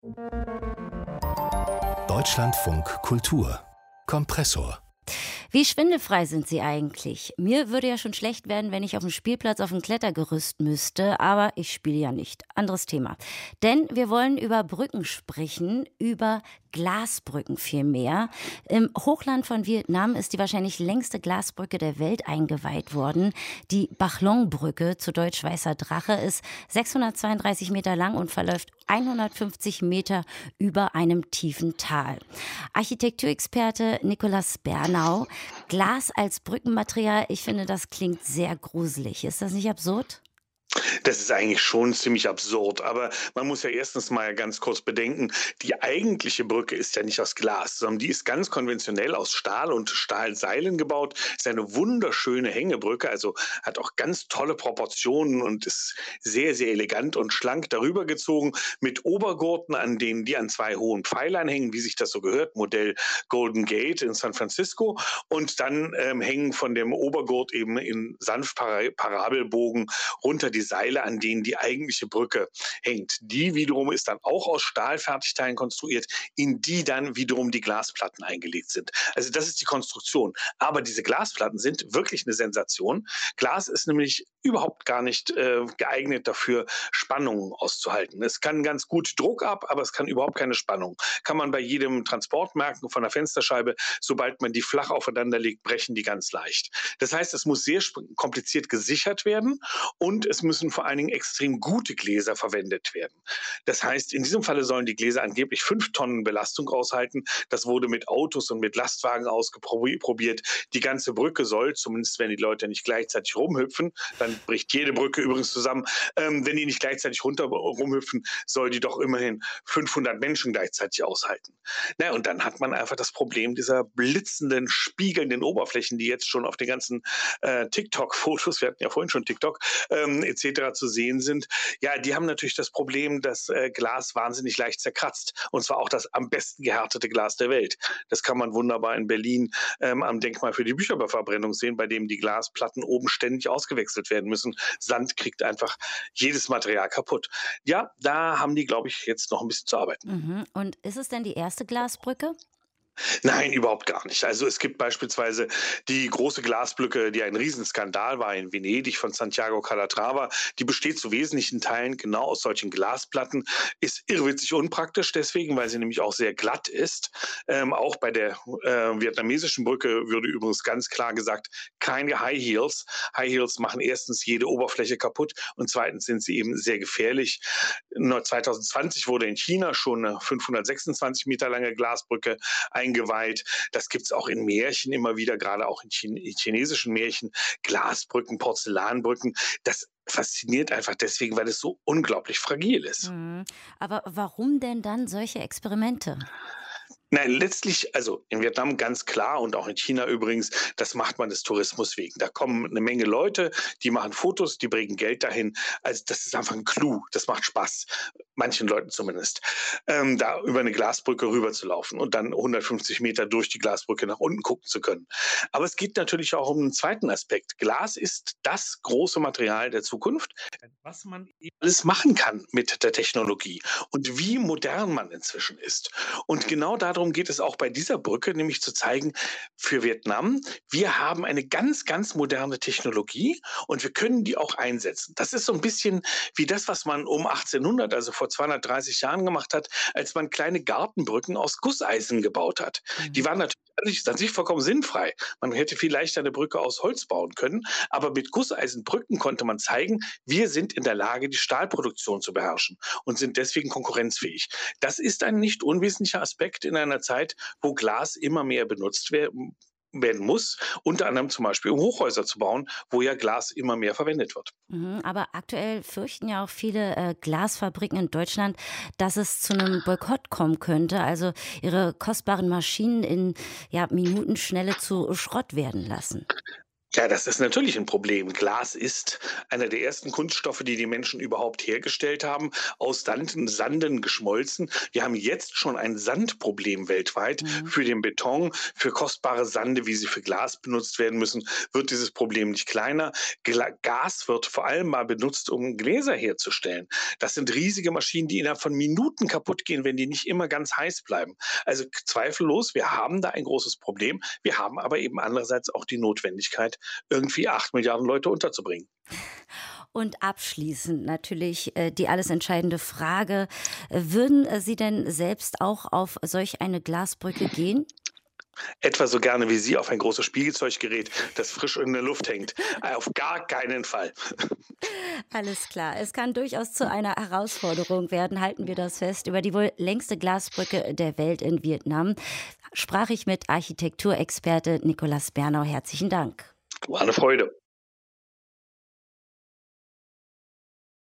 Deutschlandfunk Kultur Kompressor. Wie schwindelfrei sind Sie eigentlich? Mir würde ja schon schlecht werden, wenn ich auf dem Spielplatz auf dem Klettergerüst müsste, aber ich spiele ja nicht. Anderes Thema. Denn wir wollen über Brücken sprechen, über Glasbrücken vielmehr. Im Hochland von Vietnam ist die wahrscheinlich längste Glasbrücke der Welt eingeweiht worden. Die Bac Long-Brücke, zu Deutsch Weißer Drache, ist 632 Meter lang und verläuft 150 Meter über einem tiefen Tal. Architekturexperte Nikolaus Bernau: Glas als Brückenmaterial, ich finde, das klingt sehr gruselig. Ist das nicht absurd? Das ist eigentlich schon ziemlich absurd, aber man muss ja erstens mal ganz kurz bedenken, die eigentliche Brücke ist ja nicht aus Glas, sondern die ist ganz konventionell aus Stahl und Stahlseilen gebaut. Ist eine wunderschöne Hängebrücke, also hat auch ganz tolle Proportionen und ist sehr, sehr elegant und schlank darüber gezogen mit Obergurten, an denen die an zwei hohen Pfeilern hängen, wie sich das so gehört, Modell Golden Gate in San Francisco. Und dann hängen von dem Obergurt eben in sanft Parabelbogen runter die Seile, an denen die eigentliche Brücke hängt. Die wiederum ist dann auch aus Stahlfertigteilen konstruiert, in die dann wiederum die Glasplatten eingelegt sind. Also das ist die Konstruktion. Aber diese Glasplatten sind wirklich eine Sensation. Glas ist nämlich überhaupt gar nicht geeignet dafür, Spannungen auszuhalten. Es kann ganz gut Druck ab, aber es kann überhaupt keine Spannung. Kann man bei jedem Transport merken von der Fensterscheibe, sobald man die flach aufeinander legt, brechen die ganz leicht. Das heißt, es muss sehr kompliziert gesichert werden und es müssen vor allen Dingen extrem gute Gläser verwendet werden. Das heißt, in diesem Falle sollen die Gläser angeblich 5 Tonnen Belastung aushalten. Das wurde mit Autos und mit Lastwagen ausprobiert. Die ganze Brücke soll, zumindest wenn die Leute nicht gleichzeitig rumhüpfen, dann bricht jede Brücke übrigens zusammen, wenn die nicht gleichzeitig rumhüpfen, soll die doch immerhin 500 Menschen gleichzeitig aushalten. Na, und dann hat man einfach das Problem dieser blitzenden, spiegelnden Oberflächen, die jetzt schon auf den ganzen TikTok-Fotos, wir hatten ja vorhin schon TikTok, etc. zu sehen sind. Ja, die haben natürlich das Problem, dass Glas wahnsinnig leicht zerkratzt. Und zwar auch das am besten gehärtete Glas der Welt. Das kann man wunderbar in Berlin am Denkmal für die Bücherverbrennung sehen, bei dem die Glasplatten oben ständig ausgewechselt werden müssen. Sand kriegt einfach jedes Material kaputt. Ja, da haben die, glaube ich, jetzt noch ein bisschen zu arbeiten. Und ist es denn die erste Glasbrücke? Nein, überhaupt gar nicht. Also es gibt beispielsweise die große Glasbrücke, die ein Riesenskandal war in Venedig von Santiago Calatrava. Die besteht zu wesentlichen Teilen genau aus solchen Glasplatten, ist irrwitzig unpraktisch deswegen, weil sie nämlich auch sehr glatt ist. Auch bei der vietnamesischen Brücke würde übrigens ganz klar gesagt, keine High Heels. High Heels machen erstens jede Oberfläche kaputt und zweitens sind sie eben sehr gefährlich. Nur 2020 wurde in China schon eine 526 Meter lange Glasbrücke eingeweiht. Das gibt es auch in Märchen immer wieder, gerade auch in chinesischen Märchen. Glasbrücken, Porzellanbrücken. Das fasziniert einfach deswegen, weil es so unglaublich fragil ist. Aber warum denn dann solche Experimente? Nein, letztlich, also in Vietnam ganz klar und auch in China übrigens, das macht man des Tourismus wegen. Da kommen eine Menge Leute, die machen Fotos, die bringen Geld dahin. Also das ist einfach ein Clou, das macht Spaß, manchen Leuten zumindest, da über eine Glasbrücke rüber zu laufen und dann 150 Meter durch die Glasbrücke nach unten gucken zu können. Aber es geht natürlich auch um einen zweiten Aspekt. Glas ist das große Material der Zukunft, was man eben alles machen kann mit der Technologie und wie modern man inzwischen ist. Und genau darum geht es auch bei dieser Brücke, nämlich zu zeigen, für Vietnam, wir haben eine ganz, ganz moderne Technologie und wir können die auch einsetzen. Das ist so ein bisschen wie das, was man um 1800, also vor 230 Jahren gemacht hat, als man kleine Gartenbrücken aus Gusseisen gebaut hat. Die Mhm. waren natürlich an sich vollkommen sinnfrei. Man hätte viel leichter eine Brücke aus Holz bauen können, aber mit Gusseisenbrücken konnte man zeigen, wir sind in der Lage, die Stahlproduktion zu beherrschen und sind deswegen konkurrenzfähig. Das ist ein nicht unwesentlicher Aspekt in einer Zeit, wo Glas immer mehr benutzt werden muss, unter anderem zum Beispiel um Hochhäuser zu bauen, wo ja Glas immer mehr verwendet wird. Aber aktuell fürchten ja auch viele Glasfabriken in Deutschland, dass es zu einem Boykott kommen könnte, also ihre kostbaren Maschinen in Minutenschnelle zu Schrott werden lassen. Ja, das ist natürlich ein Problem. Glas ist einer der ersten Kunststoffe, die die Menschen überhaupt hergestellt haben, aus Sanden geschmolzen. Wir haben jetzt schon ein Sandproblem weltweit. Mhm. Für den Beton, für kostbare Sande, wie sie für Glas benutzt werden müssen, wird dieses Problem nicht kleiner. Gas wird vor allem mal benutzt, um Gläser herzustellen. Das sind riesige Maschinen, die innerhalb von Minuten kaputt gehen, wenn die nicht immer ganz heiß bleiben. Also zweifellos, wir haben da ein großes Problem. Wir haben aber eben andererseits auch die Notwendigkeit, irgendwie 8 Milliarden Leute unterzubringen. Und abschließend natürlich die alles entscheidende Frage: Würden Sie denn selbst auch auf solch eine Glasbrücke gehen? Etwa so gerne wie Sie auf ein großes Spielzeuggerät, das frisch in der Luft hängt. Auf gar keinen Fall. Alles klar. Es kann durchaus zu einer Herausforderung werden, halten wir das fest. Über die wohl längste Glasbrücke der Welt in Vietnam sprach ich mit Architekturexperte Nikolaus Bernau. Herzlichen Dank. War eine Freude.